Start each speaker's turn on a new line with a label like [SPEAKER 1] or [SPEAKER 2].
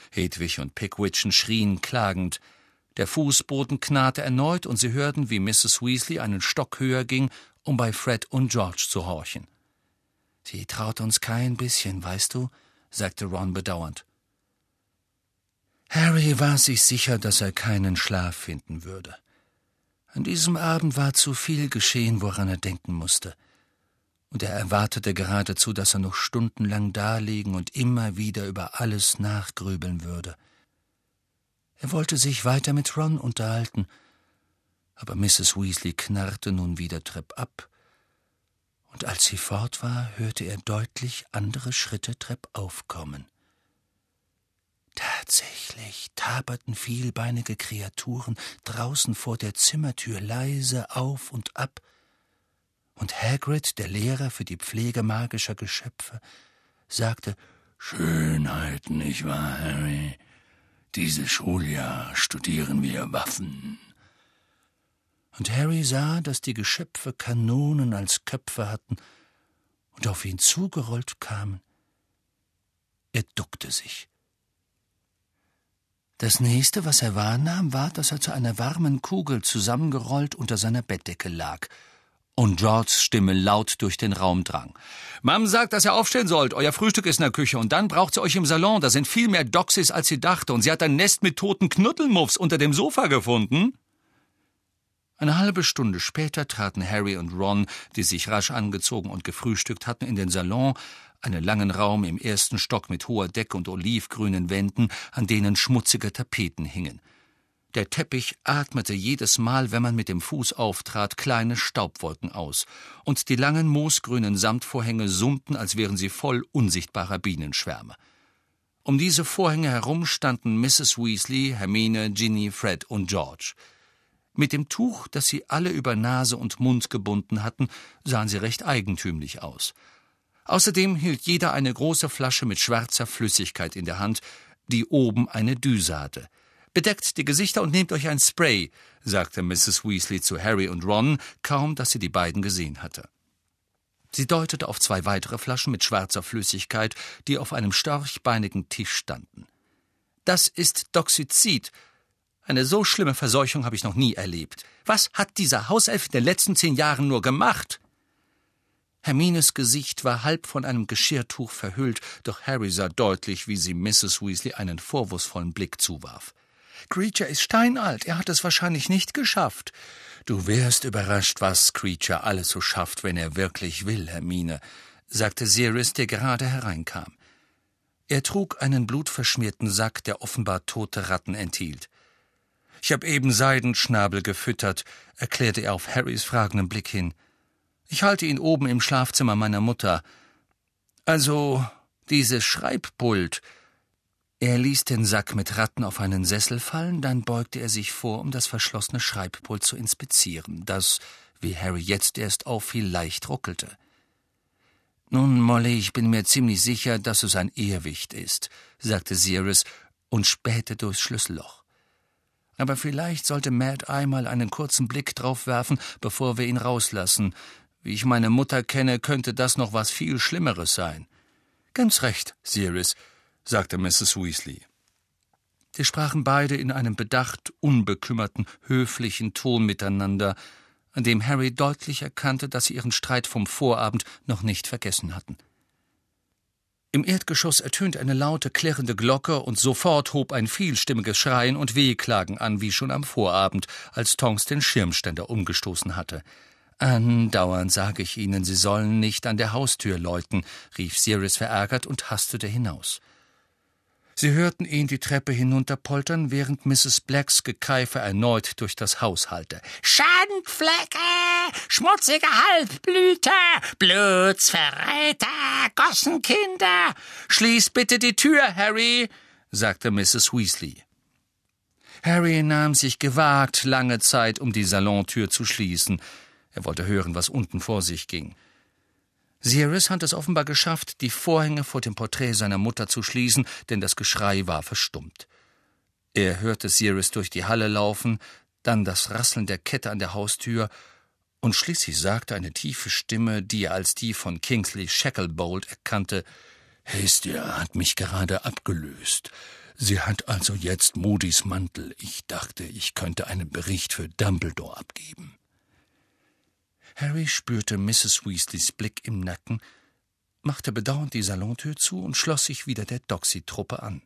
[SPEAKER 1] Hedwig und Pickwicchen schrien klagend. Der Fußboden knarrte erneut, und sie hörten, wie Mrs. Weasley einen Stock höher ging, um bei Fred und George zu horchen. »Sie traut uns kein bisschen, weißt du«, sagte Ron bedauernd. Harry war sich sicher, dass er keinen Schlaf finden würde. An diesem Abend war zu viel geschehen, woran er denken musste. Und er erwartete geradezu, dass er noch stundenlang daliegen und immer wieder über alles nachgrübeln würde. Er wollte sich weiter mit Ron unterhalten, aber Mrs. Weasley knarrte nun wieder treppab, und als sie fort war, hörte er deutlich andere Schritte treppauf kommen. Tatsächlich taperten vielbeinige Kreaturen draußen vor der Zimmertür leise auf und ab, und Hagrid, der Lehrer für die Pflege magischer Geschöpfe, sagte: »Schönheit, nicht wahr, Harry? Dieses Schuljahr studieren wir Waffen.« Und Harry sah, dass die Geschöpfe Kanonen als Köpfe hatten und auf ihn zugerollt kamen. Er duckte sich. Das Nächste, was er wahrnahm, war, dass er zu einer warmen Kugel zusammengerollt unter seiner Bettdecke lag und Georges Stimme laut durch den Raum drang. »Mom sagt, dass ihr aufstehen sollt. Euer Frühstück ist in der Küche und dann braucht sie euch im Salon. Da sind viel mehr Doxys, als sie dachte, und sie hat ein Nest mit toten Knuddelmuffs unter dem Sofa gefunden.« Eine halbe Stunde später traten Harry und Ron, die sich rasch angezogen und gefrühstückt hatten, in den Salon, einen langen Raum im ersten Stock mit hoher Decke und olivgrünen Wänden, an denen schmutzige Tapeten hingen. Der Teppich atmete jedes Mal, wenn man mit dem Fuß auftrat, kleine Staubwolken aus, und die langen moosgrünen Samtvorhänge summten, als wären sie voll unsichtbarer Bienenschwärme. Um diese Vorhänge herum standen Mrs. Weasley, Hermine, Ginny, Fred und George. Mit dem Tuch, das sie alle über Nase und Mund gebunden hatten, sahen sie recht eigentümlich aus. Außerdem hielt jeder eine große Flasche mit schwarzer Flüssigkeit in der Hand, die oben eine Düse hatte. »Bedeckt die Gesichter und nehmt euch ein Spray«, sagte Mrs. Weasley zu Harry und Ron, kaum dass sie die beiden gesehen hatte. Sie deutete auf 2 weitere Flaschen mit schwarzer Flüssigkeit, die auf einem storchbeinigen Tisch standen. »Das ist Doxyzid. Eine so schlimme Verseuchung habe ich noch nie erlebt. Was hat dieser Hauself in den letzten 10 Jahren nur gemacht?« Hermines Gesicht war halb von einem Geschirrtuch verhüllt, doch Harry sah deutlich, wie sie Mrs. Weasley einen vorwurfsvollen Blick zuwarf. »Creature ist steinalt, er hat es wahrscheinlich nicht geschafft.« »Du wärst überrascht, was Creature alles so schafft, wenn er wirklich will, Hermine«, sagte Sirius, der gerade hereinkam. Er trug einen blutverschmierten Sack, der offenbar tote Ratten enthielt. »Ich habe eben Seidenschnabel gefüttert«, erklärte er auf Harrys fragenden Blick hin. »Ich halte ihn oben im Schlafzimmer meiner Mutter. Also, dieses Schreibpult.« Er ließ den Sack mit Ratten auf einen Sessel fallen, dann beugte er sich vor, um das verschlossene Schreibpult zu inspizieren, das, wie Harry jetzt erst auffiel, leicht ruckelte. »Nun, Molly, ich bin mir ziemlich sicher, dass es ein Irrwicht ist«, sagte Sirius und spähte durchs Schlüsselloch. »Aber vielleicht sollte Mad einmal einen kurzen Blick drauf werfen, bevor wir ihn rauslassen. Wie ich meine Mutter kenne, könnte das noch was viel Schlimmeres sein.« »Ganz recht, Sirius«, sagte Mrs. Weasley. Sie sprachen beide in einem bedacht, unbekümmerten, höflichen Ton miteinander, an dem Harry deutlich erkannte, dass sie ihren Streit vom Vorabend noch nicht vergessen hatten. Im Erdgeschoss ertönte eine laute, klirrende Glocke, und sofort hob ein vielstimmiges Schreien und Wehklagen an, wie schon am Vorabend, als Tonks den Schirmständer umgestoßen hatte. »Andauernd sage ich Ihnen, Sie sollen nicht an der Haustür läuten«, rief Sirius verärgert und hastete hinaus. Sie hörten ihn die Treppe hinunterpoltern, während Mrs. Blacks Gekeife erneut durch das Haus hallte. »Schandflecke! Schmutzige Halbblüter! Blutsverräter! Gossenkinder! Schließ bitte die Tür, Harry«, sagte Mrs. Weasley. Harry nahm sich gewagt lange Zeit, um die Salontür zu schließen. Er wollte hören, was unten vor sich ging. Sirius hatte es offenbar geschafft, die Vorhänge vor dem Porträt seiner Mutter zu schließen, denn das Geschrei war verstummt. Er hörte Sirius durch die Halle laufen, dann das Rasseln der Kette an der Haustür, und schließlich sagte eine tiefe Stimme, die er als die von Kingsley Shacklebolt erkannte: »Hestia hat mich gerade abgelöst. Sie hat also jetzt Moody's Mantel. Ich dachte, ich könnte einen Bericht für Dumbledore abgeben. Harry spürte Mrs. Weasleys Blick im Nacken, machte bedauernd die Salontür zu und schloss sich wieder der Doxy-Truppe an.